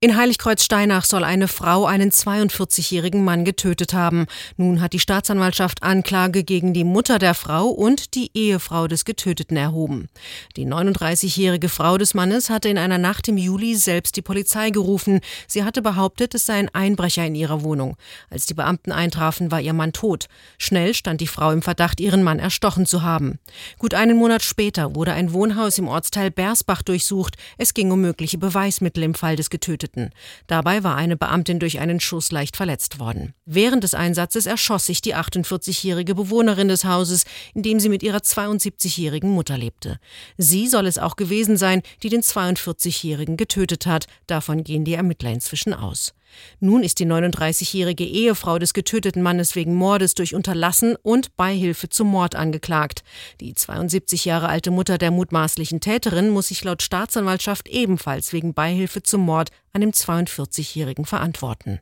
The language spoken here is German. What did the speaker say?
In Heiligkreuz-Steinach soll eine Frau einen 42-jährigen Mann getötet haben. Nun hat die Staatsanwaltschaft Anklage gegen die Mutter der Frau und die Ehefrau des Getöteten erhoben. Die 39-jährige Frau des Mannes hatte in einer Nacht im Juli selbst die Polizei gerufen. Sie hatte behauptet, es sei ein Einbrecher in ihrer Wohnung. Als die Beamten eintrafen, war ihr Mann tot. Schnell stand die Frau im Verdacht, ihren Mann erstochen zu haben. Gut einen Monat später wurde ein Wohnhaus im Ortsteil Bersbach durchsucht. Es ging um mögliche Beweismittel im Fall des Getöteten. Dabei war eine Beamtin durch einen Schuss leicht verletzt worden. Während des Einsatzes erschoss sich die 48-jährige Bewohnerin des Hauses, in dem sie mit ihrer 72-jährigen Mutter lebte. Sie soll es auch gewesen sein, die den 42-jährigen getötet hat. Davon gehen die Ermittler inzwischen aus. Nun ist die 39-jährige Ehefrau des getöteten Mannes wegen Mordes durch Unterlassen und Beihilfe zum Mord angeklagt. Die 72 Jahre alte Mutter der mutmaßlichen Täterin muss sich laut Staatsanwaltschaft ebenfalls wegen Beihilfe zum Mord an dem 42-jährigen verantworten.